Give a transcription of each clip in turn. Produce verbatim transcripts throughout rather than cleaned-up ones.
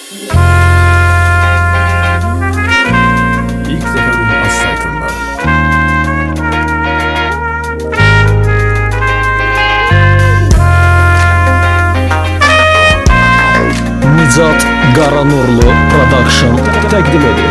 İlk Zeferun az saytında. Nicat Qaranurlu Production təqdim edir.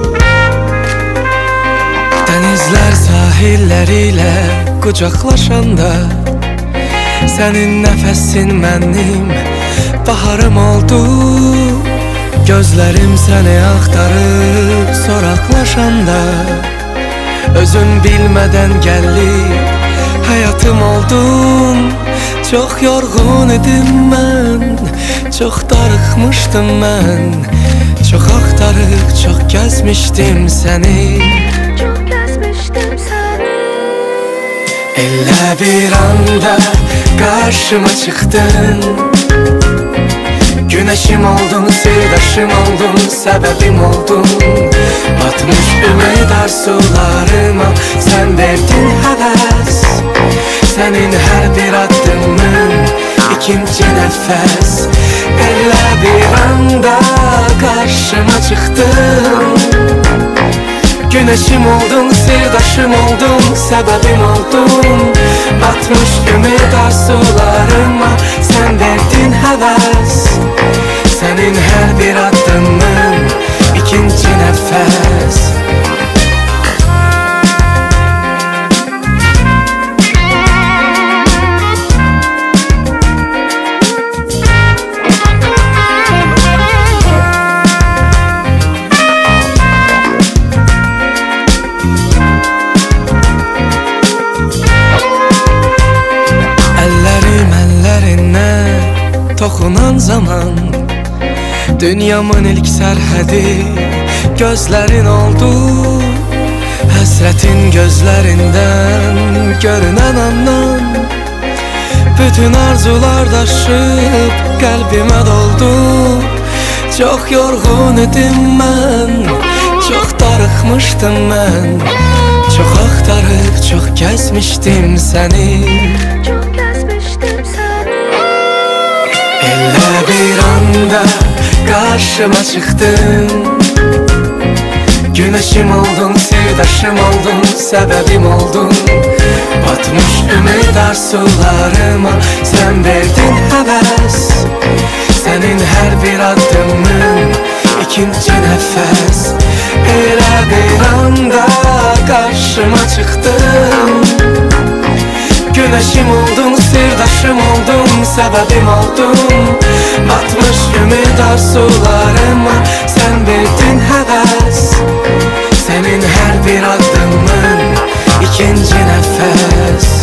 Denizler sahilleriyle kucaklaşanda, senin nefesin benim baharım oldu. Gözlerim seni aktarıp soraklaşanda, özün bilmeden gelip hayatım oldun. Çok yorgun idim ben, çok darıkmıştım ben. Çok aktarıp çok gezmiştim seni. Elle bir anda karşıma çıktın. Güneşim oldun, sırdaşım oldun, sebebim oldun. Batmış ümit arzularıma sen verdin heves. Senin her bir adımın ikinci nefes. Elle bir anda karşıma çıktın. Güneşim oldun, sırdaşım oldun, sebebim oldun. Batmış ümit arzularıma sen verdin heves. Senin her bir adımın ikinci nefes. Toxunan zaman dünyamın ilk sərhədi gözlərin oldu. Həsrətin gözlərindən görünən andan bütün arzular daşıb qəlbimə doldu. Çox yorğun idim mən, çox darıxmışdım mən. Çox axtarıb, çox gəzmişdim səni. Elle bir anda karşıma çıktın. Güneşim oldun, sırdaşım oldun, sebebim oldun. Batmış ümit arzularıma sen verdin heves. Senin her bir adımın ikinci nefes. Elle bir anda karşıma çıktın. Güneşim oldun, sırdaşım oldun, sebebim oldun. Batmış ümit arzularıma sen verdin heves. Senin her bir adımın ikinci nefes.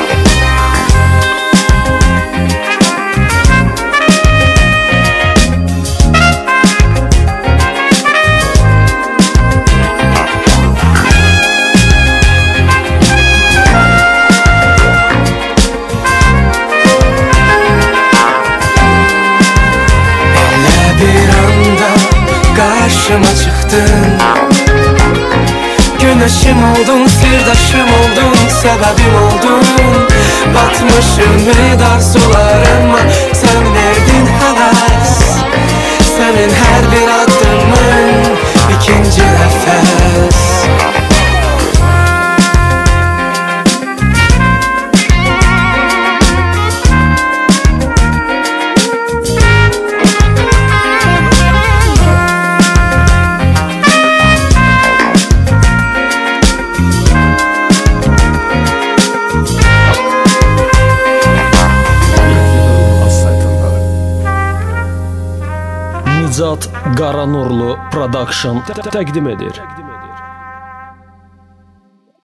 Karşıma çıktın. Güneşim oldun, sırdaşım oldun, sebebim oldun. Batmış ümit arzularıma sen verdin heves. Senin her bir adımın ikinci nefes. Nicat Qaranurlu Production təqdim edir.